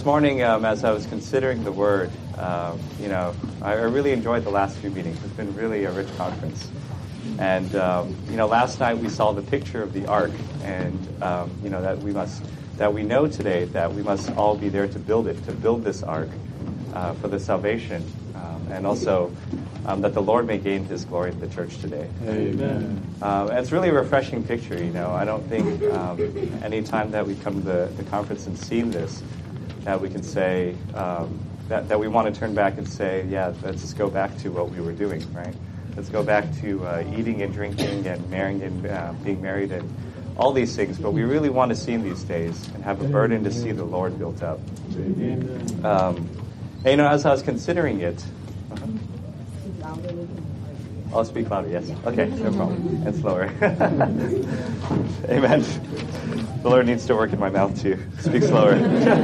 This morning, as I was considering the Word, I really enjoyed the last few meetings. It's been really a rich conference. And, last night we saw the picture of the ark, and, that we know today that we must all be there to build this ark for the salvation, and also that the Lord may gain His glory in the church today. Amen. It's really a refreshing picture, I don't think any time that we come to the conference and see this, that we can say that we want to turn back and say, yeah, let's just go back to what we were doing, right? Let's go back to eating and drinking and marrying and being married and all these things. But we really want to see in these days and have a burden to see the Lord built up. As I was considering it, I'll speak louder, yes. Okay, no problem. And slower. Amen. The Lord needs to work in my mouth to speak slower.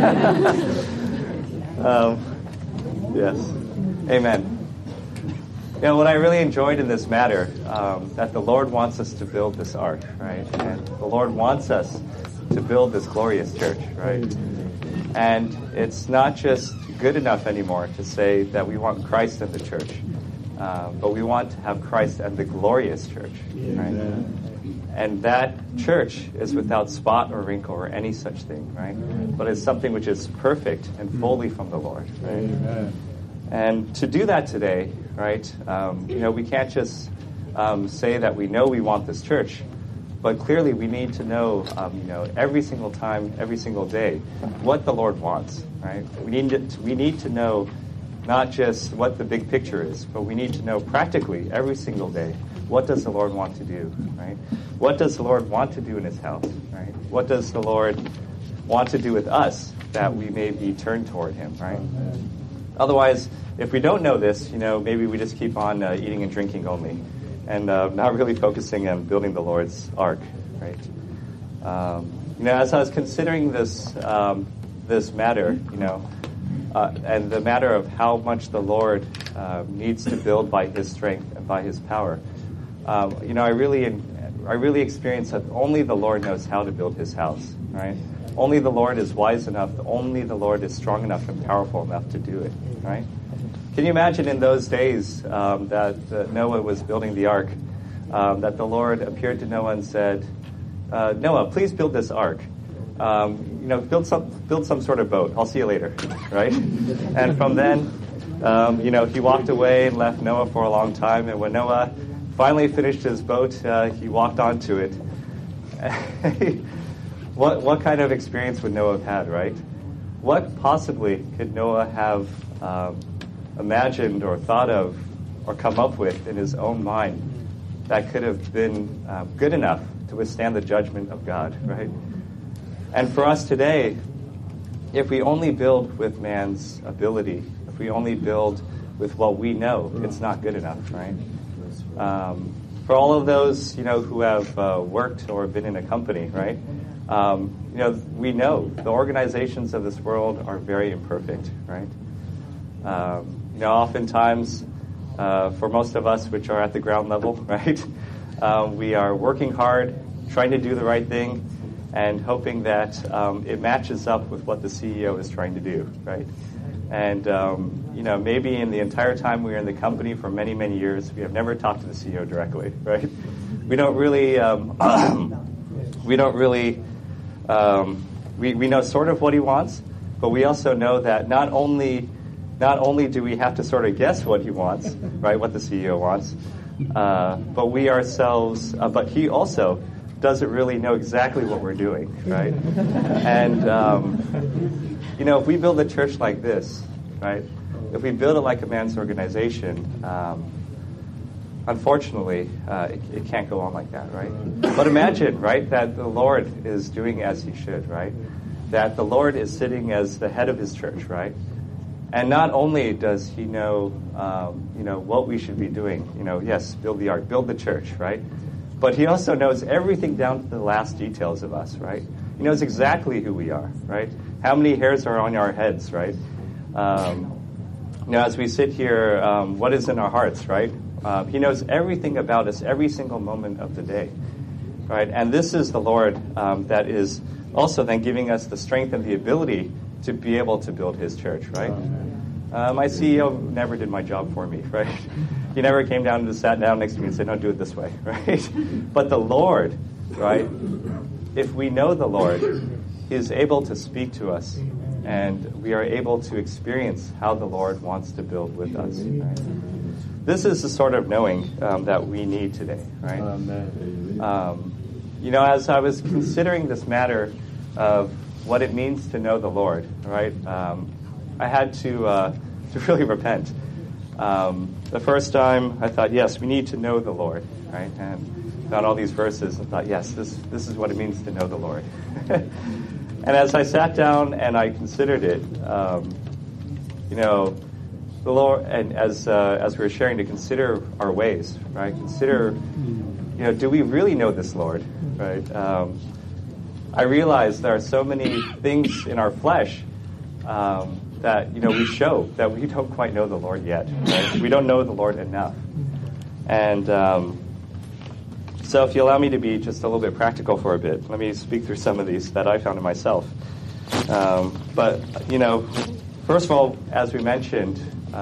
Yes. Amen. What I really enjoyed in this matter, that the Lord wants us to build this ark, right? And the Lord wants us to build this glorious church, right? And it's not just good enough anymore to say that we want Christ in the church, but we want to have Christ and the glorious church, right? And that church is without spot or wrinkle or any such thing, right? But it's something which is perfect and fully from the Lord, right? Amen. And to do that today, right, we can't just say that we know we want this church, but clearly we need to know, every single time, every single day, what the Lord wants, right? We need to know not just what the big picture is, but we need to know practically every single day, what does the Lord want to do, right? What does the Lord want to do in His house, right? What does the Lord want to do with us that we may be turned toward Him, right? Otherwise, if we don't know this, maybe we just keep on eating and drinking only and not really focusing on building the Lord's ark, right? As I was considering this matter, and the matter of how much the Lord needs to build by His strength and by His power, I really experience that only the Lord knows how to build His house, right? Only the Lord is wise enough, only the Lord is strong enough and powerful enough to do it, right? Can you imagine in those days that Noah was building the ark, that the Lord appeared to Noah and said, Noah, please build this ark. Build some sort of boat. I'll see you later, right? And from then, he walked away and left Noah for a long time. And when Noah finally finished his boat, he walked onto it. What kind of experience would Noah have had, right? What possibly could Noah have imagined or thought of or come up with in his own mind that could have been good enough to withstand the judgment of God, right? And for us today, if we only build with man's ability, if we only build with what we know, it's not good enough, right? For all of those, who have worked or been in a company, right? We know the organizations of this world are very imperfect, right? Oftentimes, for most of us, which are at the ground level, right? We are working hard, trying to do the right thing, and hoping that it matches up with what the CEO is trying to do, right? And, maybe in the entire time we were in the company for many, many years, we have never talked to the CEO directly, right? We don't really, we know sort of what he wants, but we also know that not only do we have to sort of guess what he wants, right, what the CEO wants, but we ourselves, but he also doesn't really know exactly what we're doing, right? And, if we build a church like this, right, if we build it like a man's organization, unfortunately, it can't go on like that, right? But imagine, right, that the Lord is doing as He should, right? That the Lord is sitting as the head of His church, right? And not only does He know, what we should be doing, yes, build the ark, build the church, right? But He also knows everything down to the last details of us, right? He knows exactly who we are, right? How many hairs are on our heads, right? As we sit here, what is in our hearts, right? He knows everything about us every single moment of the day, right? And this is the Lord that is also then giving us the strength and the ability to be able to build his church, right? My CEO never did my job for me, right? He never came down and just sat down next to me and said, no, do it this way, right? But the Lord, right, if we know the Lord, he is able to speak to us, and we are able to experience how the Lord wants to build with us, right? This is the sort of knowing that we need today, right? As I was considering this matter of what it means to know the Lord, right, I had to really repent. The first time I thought, yes, we need to know the Lord, right? And found all these verses and thought, yes, this is what it means to know the Lord. And as I sat down and I considered it, the Lord, and as we were sharing, to consider our ways, right? Consider, do we really know this Lord, right? I realized there are so many things in our flesh that we show that we don't quite know the Lord yet. Right? We don't know the Lord enough, and so if you allow me to be just a little bit practical for a bit, let me speak through some of these that I found in myself. But first of all, as we mentioned,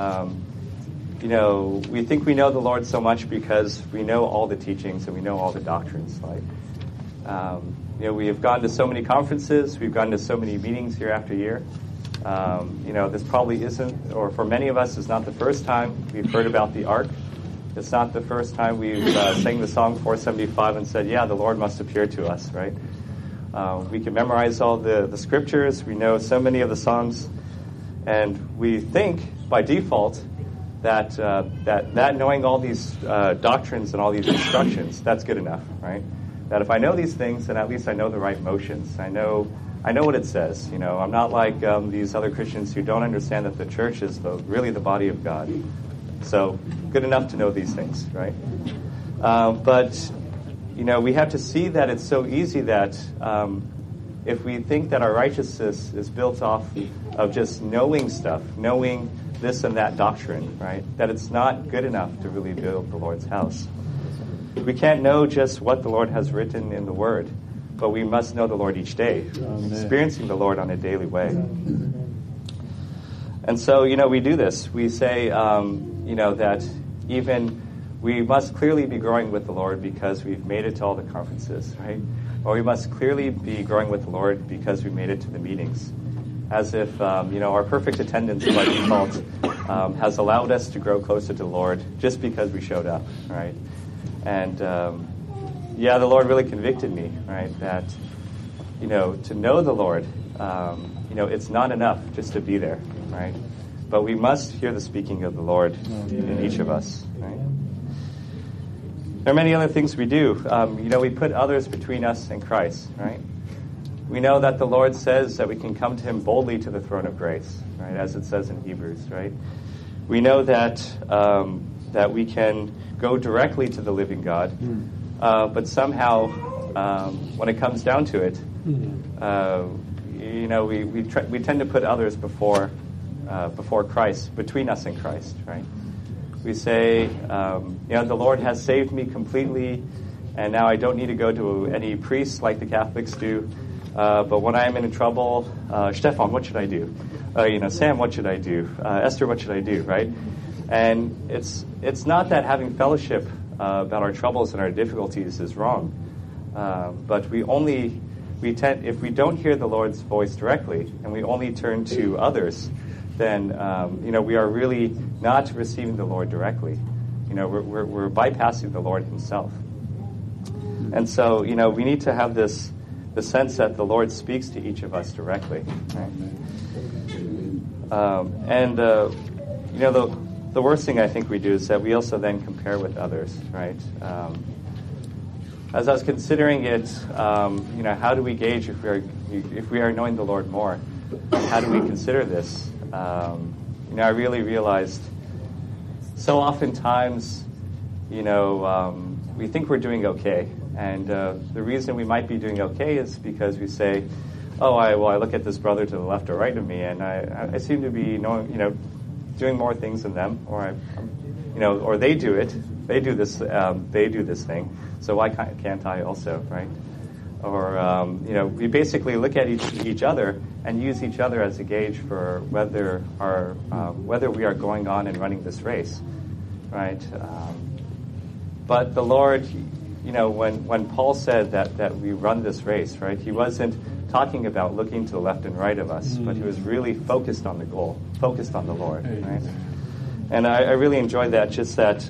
we think we know the Lord so much because we know all the teachings and we know all the doctrines. Like, we have gone to so many conferences, we've gone to so many meetings year after year. This probably isn't, or for many of us, is not the first time we've heard about the Ark. It's not the first time we've sang the song 475 and said, yeah, the Lord must appear to us, right? We can memorize all the scriptures. We know so many of the songs. And we think, by default, that knowing all these doctrines and all these instructions, that's good enough, right? That if I know these things, then at least I know the right motions. I know what it says. I'm not like these other Christians who don't understand that the church is really the body of God. So good enough to know these things, right? But we have to see that it's so easy that if we think that our righteousness is built off of just knowing stuff, knowing this and that doctrine, right, that it's not good enough to really build the Lord's house. We can't know just what the Lord has written in the Word, but we must know the Lord each day, experiencing the Lord on a daily way. And so, we do this. We say, that even we must clearly be growing with the Lord because we've made it to all the conferences, right? Or we must clearly be growing with the Lord because we made it to the meetings. As if, our perfect attendance by default has allowed us to grow closer to the Lord just because we showed up, right? And, the Lord really convicted me, right, that, to know the Lord, it's not enough just to be there, right? But we must hear the speaking of the Lord in each of us, right? There are many other things we do. We put others between us and Christ, right? We know that the Lord says that we can come to him boldly to the throne of grace, right, as it says in Hebrews, right? We know that that we can go directly to the living God, but somehow, when it comes down to it, we tend to put others before Christ, between us and Christ, right? We say, the Lord has saved me completely, and now I don't need to go to any priests like the Catholics do. But when I am in trouble, Stefan, what should I do? Sam, what should I do? Esther, what should I do? Right? And it's not that having fellowship about our troubles and our difficulties is wrong, but if we don't hear the Lord's voice directly and we only turn to others, then we are really not receiving the Lord directly. We're bypassing the Lord himself. And so we need to have the sense that the Lord speaks to each of us directly. Right? The worst thing I think we do is that we also then compare with others, right? As I was considering it, how do we gauge if we are knowing the Lord more? How do we consider this? I really realized so oftentimes, we think we're doing okay. And the reason we might be doing okay is because we say, I look at this brother to the left or right of me, and I seem to be doing more things than them, or or they do it. They do this. They do this thing. So why can't I also, right? or we basically look at each other and use each other as a gauge for whether we are going on and running this race, right? But the Lord, when Paul said that we run this race, right, he wasn't talking about looking to the left and right of us, but he was really focused on the goal, focused on the Lord, right? And I really enjoyed that, just that,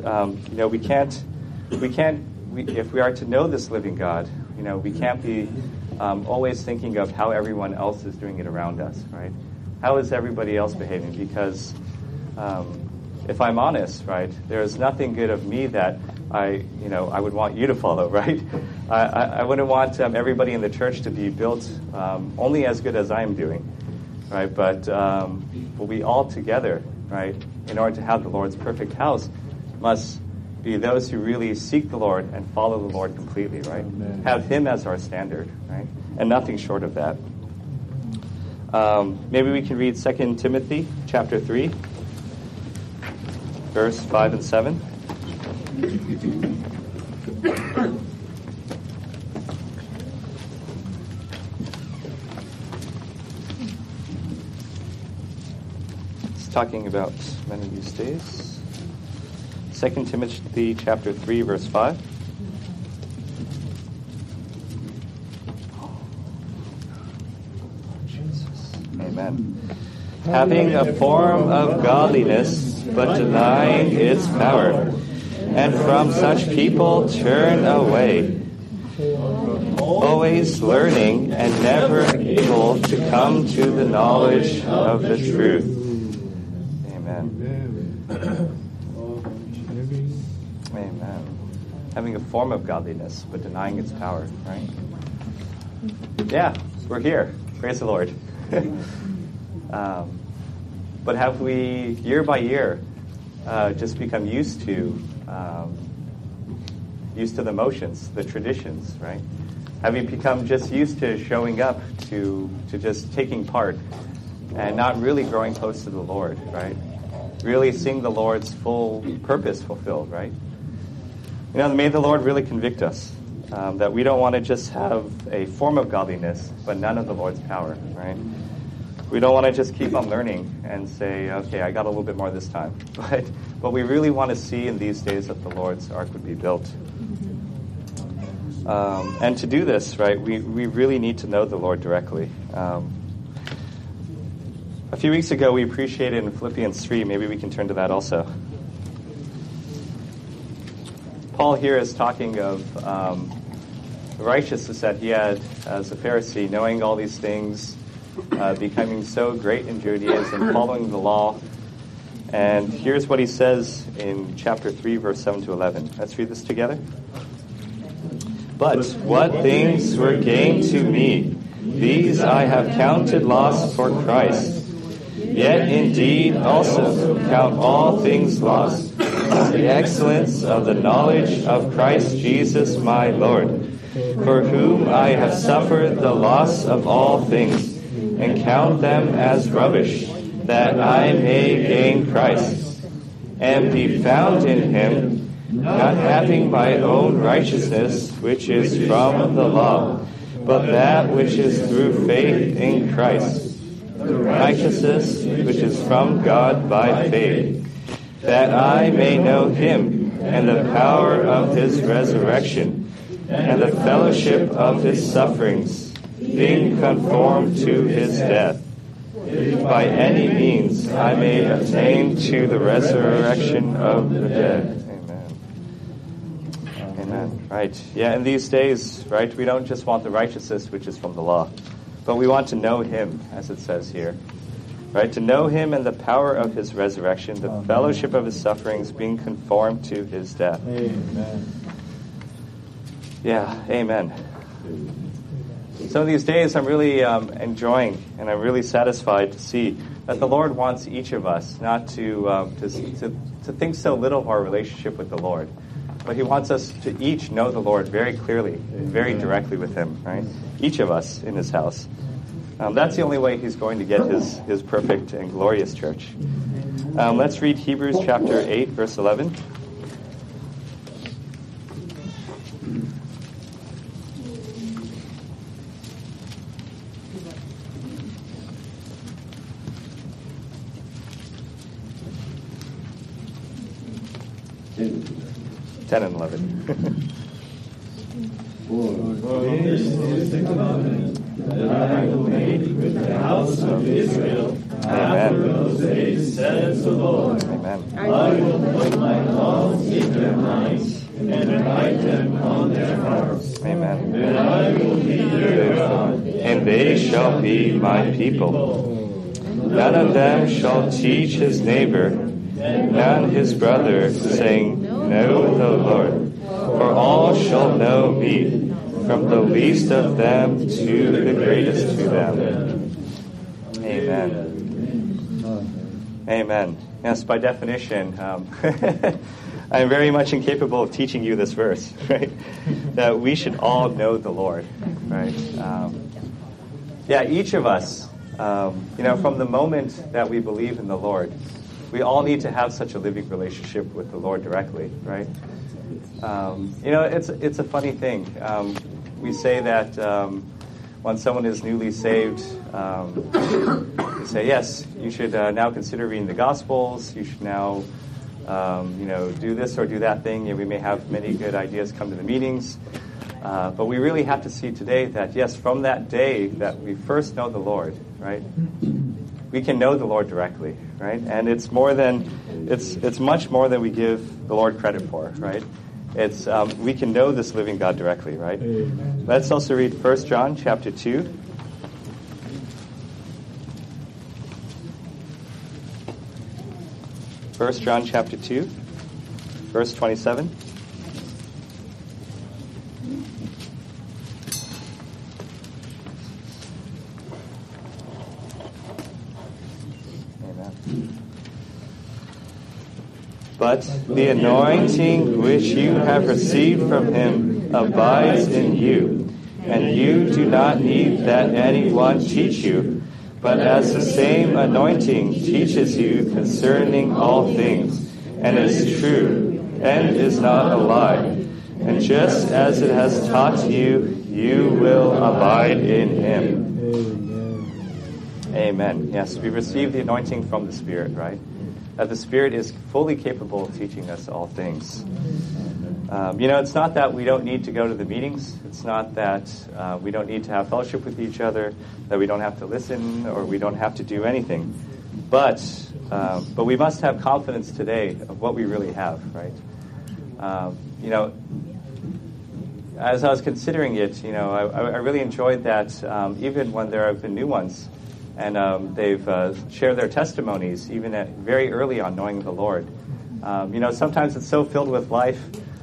if we are to know this living God, we can't be always thinking of how everyone else is doing it around us, right? How is everybody else behaving? Because if I'm honest, right, there is nothing good of me that I would want you to follow, right? I wouldn't want everybody in the church to be built only as good as I am doing, right? But we all together, right, in order to have the Lord's perfect house, must be those who really seek the Lord and follow the Lord completely, right? Amen. Have Him as our standard, right? And nothing short of that. Maybe we can read 2 Timothy chapter 3, verse 5 and 7. It's talking about many of these days. 2 Timothy chapter 3, verse 5. Amen. Having a form of godliness, but denying its power. And from such people turn away, always learning and never able to come to the knowledge of the truth. Amen. Amen. Having a form of godliness, but denying its power, right? Yeah, we're here. Praise the Lord. But have we, year by year, just become used to the motions, the traditions, right? Have you become just used to showing up, to just taking part, and not really growing close to the Lord, right? Really seeing the Lord's full purpose fulfilled, right? May the Lord really convict us that we don't want to just have a form of godliness, but none of the Lord's power, right? We don't want to just keep on learning and say, okay, I got a little bit more this time. But we really want to see in these days that the Lord's ark would be built. And to do this, right, we really need to know the Lord directly. A few weeks ago, we appreciated in Philippians 3. Maybe we can turn to that also. Paul here is talking of the righteousness that he had as a Pharisee, knowing all these things, becoming so great in Judaism, following the law. And here's what he says in chapter 3, verse 7 to 11. Let's read this together. But what things were gained to me, these I have counted loss for Christ. Yet indeed also count all things lost, for the excellence of the knowledge of Christ Jesus my Lord, for whom I have suffered the loss of all things, and count them as rubbish, that I may gain Christ, and be found in Him, not having my own righteousness, which is from the law, but that which is through faith in Christ, the righteousness which is from God by faith, that I may know Him, and the power of His resurrection, and the fellowship of His sufferings, being conformed to His death, if by any means I may attain to the resurrection of the dead. Amen. Amen. Right. Yeah, in these days, right, we don't just want the righteousness which is from the law, but we want to know Him, as it says here. Right, to know Him and the power of His resurrection, the fellowship of His sufferings, being conformed to His death. Amen. Yeah, amen. So these days I'm really enjoying and I'm really satisfied to see that the Lord wants each of us not to think so little of our relationship with the Lord, but He wants us to each know the Lord very clearly, very directly with Him, right? Each of us in His house. That's the only way He's going to get His perfect and glorious church. Let's read Hebrews chapter 8, verse 11. 10 and 11. For this is the covenant that I will make with the house of Israel after those days, says the Lord. Amen. I will put my laws in their minds and write them on their hearts. Amen. And I will be their God, and they shall be my people. None of them shall teach his neighbor, none his brother, saying, Know the Lord. For all shall know me, from the least of them to the greatest to them. Amen. Amen. Yes, by definition, I'm very much incapable of teaching you this verse, right? That we should all know the Lord, right? Each of us, from the moment that we believe in the Lord, we all need to have such a living relationship with the Lord directly, right? It's a funny thing. We say that when someone is newly saved, we say, yes, you should now consider reading the Gospels. You should now, do this or do that thing. We may have many good ideas come to the meetings. But we really have to see today that, yes, from that day that we first know the Lord, right, we can know the Lord directly, right? And it's much more than we give the Lord credit for, right? We can know this living God directly, right? Let's also read 1 John chapter 2. 1 John chapter 2, verse 27. But the anointing which you have received from him abides in you, and you do not need that anyone teach you, but as the same anointing teaches you concerning all things, and is true, and is not a lie. And just as it has taught you, you will abide in him. Amen. Yes, we receive the anointing from the Spirit, right? That the Spirit is fully capable of teaching us all things. It's not that we don't need to go to the meetings. It's not that we don't need to have fellowship with each other, that we don't have to listen or we don't have to do anything. But we must have confidence today of what we really have, right? As I was considering it, I really enjoyed that even when there have been new ones, and they've shared their testimonies even very early on knowing the Lord. Sometimes it's so filled with life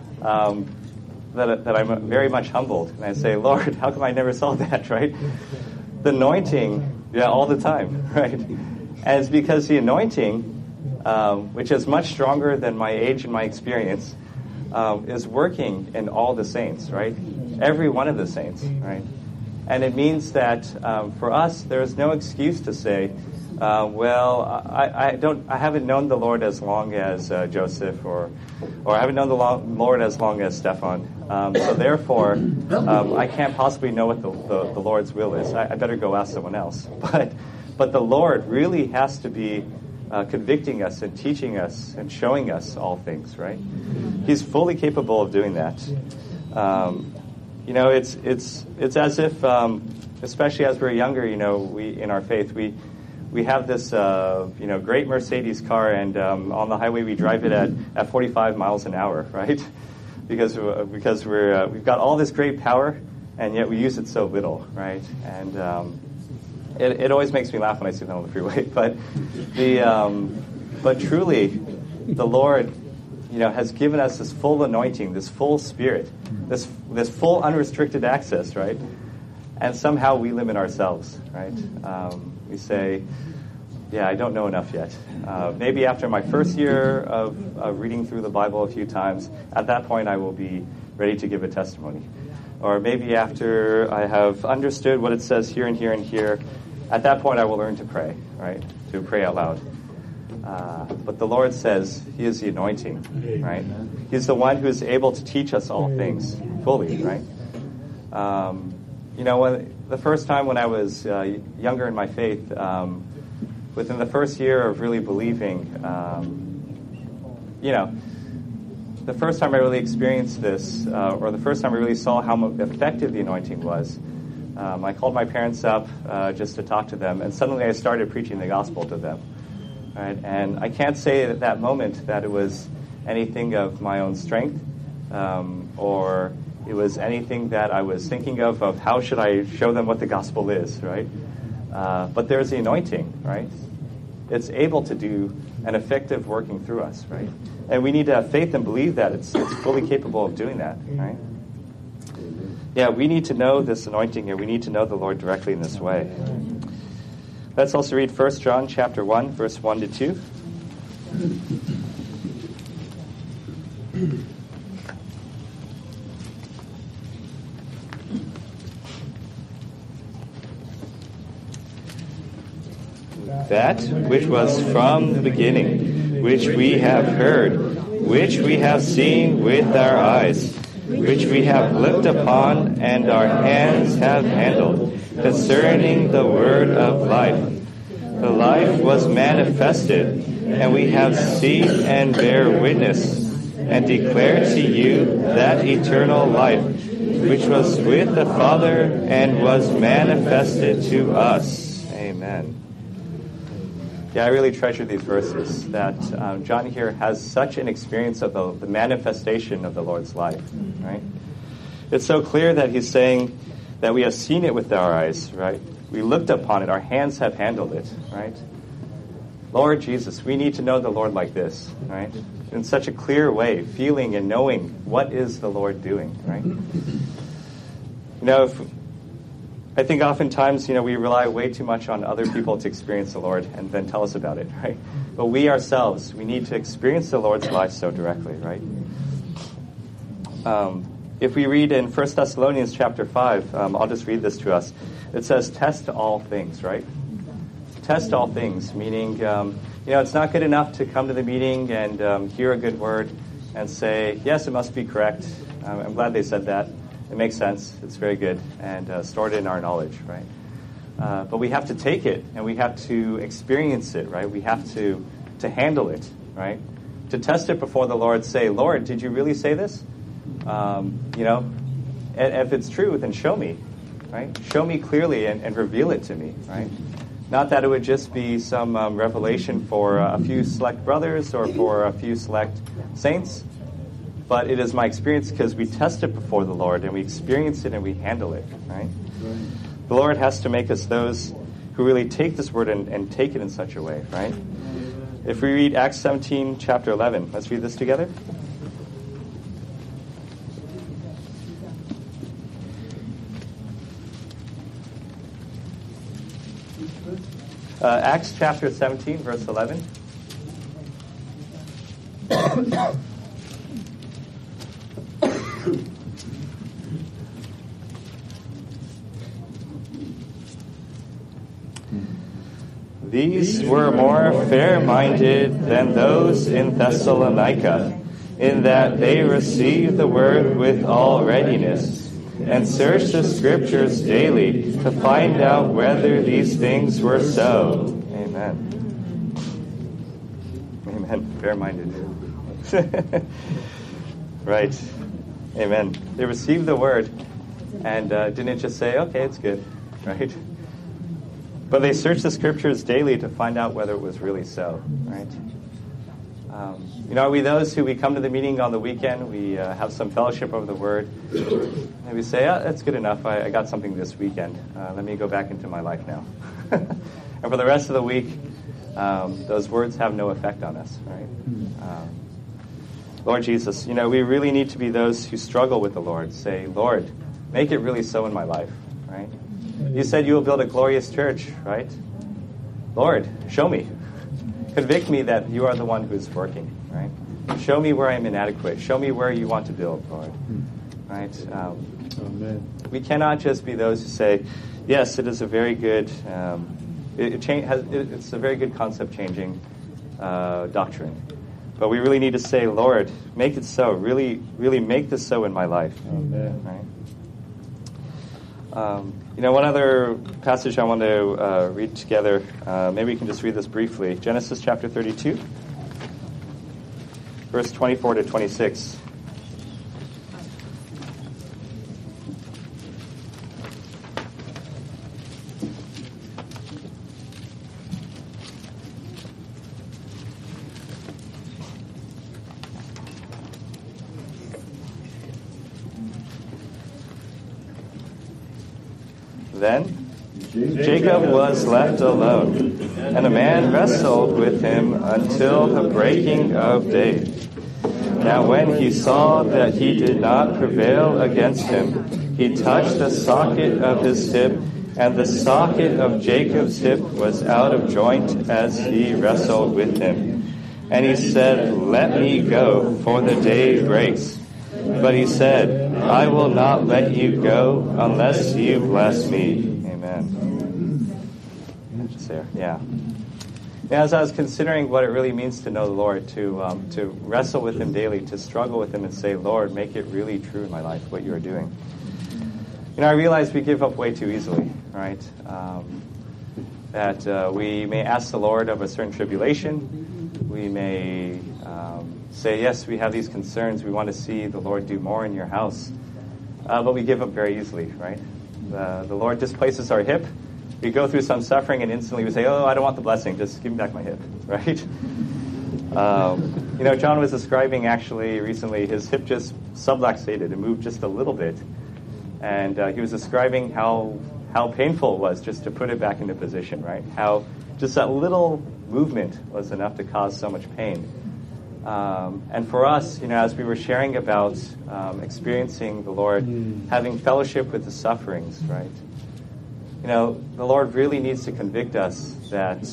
that I'm very much humbled. And I say, Lord, how come I never saw that, right? The anointing, all the time, right? And it's because the anointing, which is much stronger than my age and my experience, is working in all the saints, right? Every one of the saints, right? And it means that for us, there is no excuse to say, I haven't known the Lord as long as Joseph, or I haven't known the Lord as long as Stefan. So therefore, I can't possibly know what the Lord's will is. I better go ask someone else. But the Lord really has to be convicting us and teaching us and showing us all things, right? He's fully capable of doing that. It's as if, especially as we're younger, we in our faith, we have this, great Mercedes car, and on the highway we drive it at 45 miles an hour, right? Because we've got all this great power, and yet we use it so little, right? And it always makes me laugh when I see that on the freeway. But truly, the Lord, has given us this full anointing, this full Spirit, this full unrestricted access, right? And somehow we limit ourselves, right? We say, I don't know enough yet. Maybe after my first year of reading through the Bible a few times, at that point I will be ready to give a testimony. Or maybe after I have understood what it says here and here and here, at that point I will learn to pray, right? To pray out loud. But the Lord says He is the anointing, right? He's the one who is able to teach us all things fully, right? When the first time when I was younger in my faith, within the first year of really believing, the first time I really experienced this, or the first time I really saw how effective the anointing was, I called my parents up just to talk to them, and suddenly I started preaching the gospel to them. Right? And I can't say at that moment that it was anything of my own strength, or it was anything that I was thinking of how should I show them what the gospel is, right? But there's the anointing, right? It's able to do an effective working through us, right? And we need to have faith and believe that it's fully capable of doing that, right? Yeah, we need to know this anointing here. We need to know the Lord directly in this way. Let's also read 1 John chapter 1, verse 1 to 2. That which was from the beginning, which we have heard, which we have seen with our eyes, which we have looked upon and our hands have handled, concerning the word of life. The life was manifested, and we have seen and bear witness, and declare to you that eternal life, which was with the Father and was manifested to us. Amen. Yeah, I really treasure these verses, that John here has such an experience of the manifestation of the Lord's life, right? It's so clear that he's saying that we have seen it with our eyes, right? We looked upon it, our hands have handled it, right? Lord Jesus, we need to know the Lord like this, right? In such a clear way, feeling and knowing what is the Lord doing, right? You know, I think oftentimes, we rely way too much on other people to experience the Lord and then tell us about it, right? But we ourselves, we need to experience the Lord's life so directly, right? If we read in 1 Thessalonians chapter 5, I'll just read this to us. It says, test all things, right? Test all things, meaning, it's not good enough to come to the meeting and hear a good word and say, yes, it must be correct. I'm glad they said that. It makes sense. It's very good, and stored in our knowledge, right? But we have to take it, and we have to experience it, right? We have to handle it, right? To test it before the Lord, say, Lord, did you really say this? If it's true, then show me, right? Show me clearly and reveal it to me, right? Not that it would just be some revelation for a few select brothers or for a few select saints, but it is my experience because we test it before the Lord and we experience it and we handle it, right? The Lord has to make us those who really take this word and take it in such a way, right? If we read Acts 17, chapter 11, let's read this together. Acts chapter 17, verse 11. These were more fair-minded than those in Thessalonica, in that they received the word with all readiness, and searched the Scriptures daily to find out whether these things were so. Amen. Amen. Fair-minded. Right. Amen. They received the word and didn't just say, okay, it's good, right? But they searched the Scriptures daily to find out whether it was really so, right? Are we those who we come to the meeting on the weekend, we have some fellowship over the Word, and we say, that's good enough, I got something this weekend. Let me go back into my life now. And for the rest of the week, those words have no effect on us, right? Lord Jesus, we really need to be those who struggle with the Lord. Say, Lord, make it really so in my life, right? You said you will build a glorious church, right? Lord, show me. Convict me that you are the one who is working, right? Show me where I am inadequate. Show me where you want to build, Lord, right? Amen. We cannot just be those who say, yes, it is a very good, it's a very good concept-changing doctrine. But we really need to say, Lord, make it so. Really, really make this so in my life. Amen. Right? One other passage I want to read together, maybe we can just read this briefly. Genesis chapter 32. verse 24 to 26. Then Jacob was left alone, and a man wrestled with him until the breaking of day. Now when he saw that he did not prevail against him, he touched the socket of his hip, and the socket of Jacob's hip was out of joint as he wrestled with him. And he said, "Let me go, for the day breaks." But he said, "I will not let you go unless you bless me." Amen. Just there, yeah. As I was considering what it really means to know the Lord, to wrestle with Him daily, to struggle with Him and say, "Lord, make it really true in my life, what you are doing." I realize we give up way too easily, right? That we may ask the Lord of a certain tribulation. We may say, yes, we have these concerns. We want to see the Lord do more in your house. But we give up very easily, right? The Lord displaces our hip. We go through some suffering and instantly we say, "Oh, I don't want the blessing. Just give me back my hip," right? John was describing actually recently his hip just subluxated and moved just a little bit. And he was describing how painful it was just to put it back into position, right? How just that little movement was enough to cause so much pain. And for us, as we were sharing about experiencing the Lord, having fellowship with the sufferings, right? The Lord really needs to convict us that,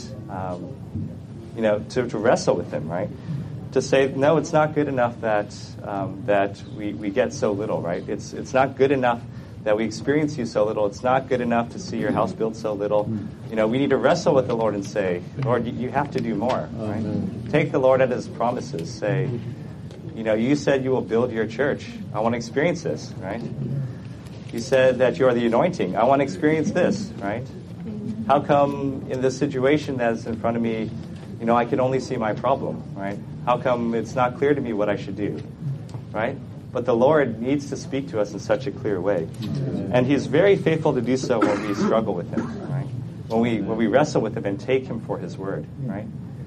to wrestle with Him, right? To say, no, it's not good enough that we get so little, right? It's not good enough that we experience you so little. It's not good enough to see your house built so little. We need to wrestle with the Lord and say, "Lord, you have to do more," right? Take the Lord at His promises. Say, you said you will build your church. I want to experience this, right? You said that you are the anointing. I want to experience this, right? How come in this situation that's in front of me, I can only see my problem, right? How come it's not clear to me what I should do, right? But the Lord needs to speak to us in such a clear way. And He's very faithful to do so when we struggle with Him, right? When we wrestle with Him and take Him for His word, right?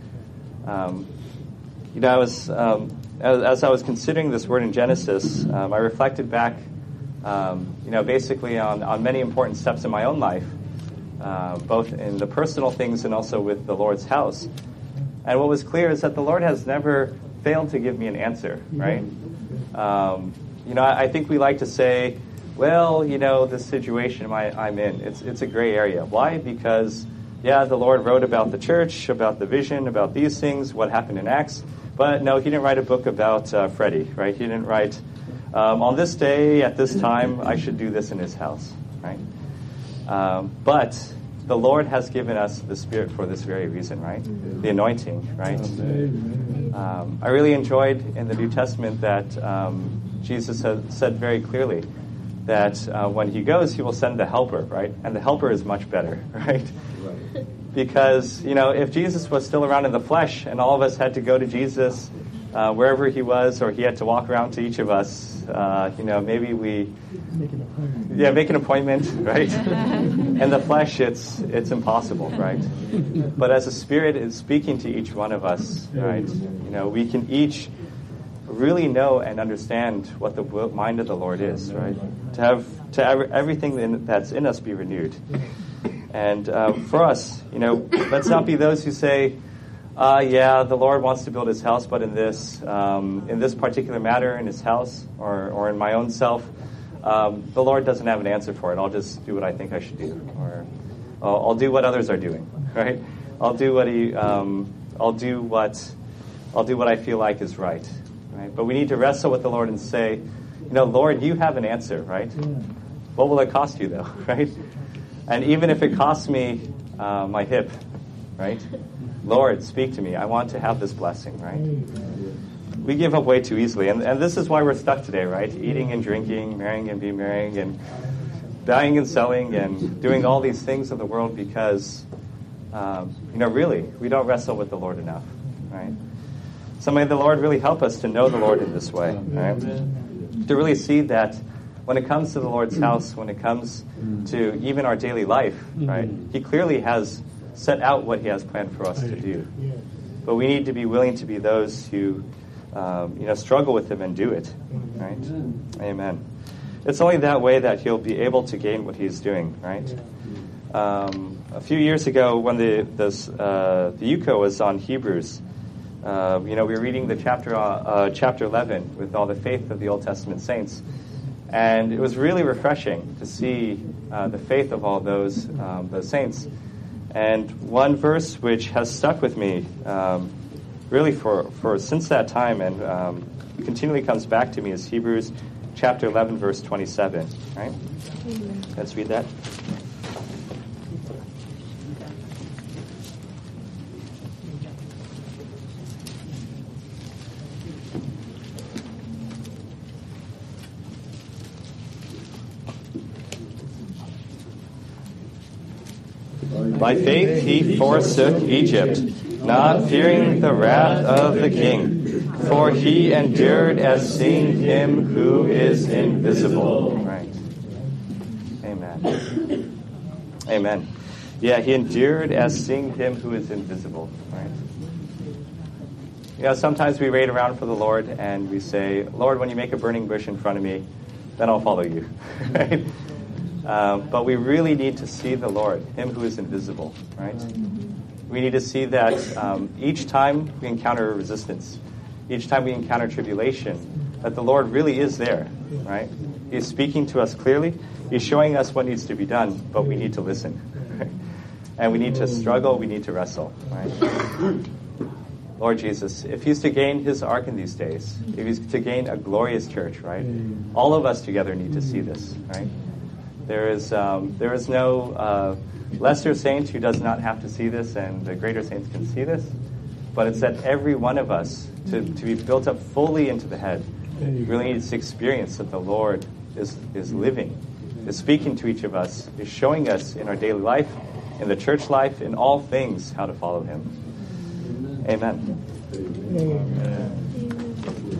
As I was considering this word in Genesis, I reflected back, basically on many important steps in my own life, both in the personal things and also with the Lord's house. And what was clear is that the Lord has never failed to give me an answer, right? I think we like to say, well, this situation I'm in, it's a gray area. Why? Because, the Lord wrote about the church, about the vision, about these things, what happened in Acts. But no, He didn't write a book about Freddie, right? He didn't write, on this day, at this time, I should do this in His house, right? But the Lord has given us the Spirit for this very reason, right? The anointing, right? I really enjoyed in the New Testament that Jesus has said very clearly that when He goes, He will send the Helper, right? And the Helper is much better, right? Because, if Jesus was still around in the flesh and all of us had to go to Jesus wherever He was, or He had to walk around to each of us, maybe we make an appointment, right? In the flesh, it's impossible, right? But as the Spirit is speaking to each one of us, right? We can each really know and understand what the mind of the Lord is, right? To have everything that's in us be renewed. And for us, let's not be those who say, the Lord wants to build His house, but in this particular matter, in His house or in my own self, the Lord doesn't have an answer for it. I'll just do what I think I should do, or I'll do what others are doing, right? I'll do what I feel like is right, right? But we need to wrestle with the Lord and say, Lord, you have an answer, right? What will it cost you, though, right? And even if it costs me my hip, right? Lord, speak to me. I want to have this blessing, right? We give up way too easily. And this is why we're stuck today, right? Eating and drinking, marrying and being married, and buying and selling, and doing all these things of the world because, really, we don't wrestle with the Lord enough, right? So may the Lord really help us to know the Lord in this way, right? To really see that when it comes to the Lord's house, when it comes to even our daily life, right, He clearly has set out what He has planned for us to do. But we need to be willing to be those who, struggle with Him and do it, right? Amen. It's only that way that He'll be able to gain what He's doing, right? A few years ago, when the UCO was on Hebrews, we were reading the chapter 11 with all the faith of the Old Testament saints. And it was really refreshing to see the faith of all those saints. And one verse which has stuck with me really for since that time and continually comes back to me is Hebrews chapter 11, verse 27. Right? Let's read that. By faith he forsook Egypt, not fearing the wrath of the king, for he endured as seeing him who is invisible. Right. Amen. Amen. Yeah, he endured as seeing him who is invisible. Right. Sometimes we wait around for the Lord and we say, Lord, when you make a burning bush in front of me, then I'll follow you. Right? But we really need to see the Lord, Him who is invisible, right? We need to see that each time we encounter resistance, each time we encounter tribulation, that the Lord really is there, right? He's speaking to us clearly. He's showing us what needs to be done, but we need to listen. Right? And we need to struggle, we need to wrestle, right? Lord Jesus, if He's to gain His ark in these days, if He's to gain a glorious church, right? All of us together need to see this, right? There is no lesser saint who does not have to see this, and the greater saints can see this. But it's that every one of us, to be built up fully into the head, really needs to experience that the Lord is living, is speaking to each of us, is showing us in our daily life, in the church life, in all things, how to follow Him. Amen.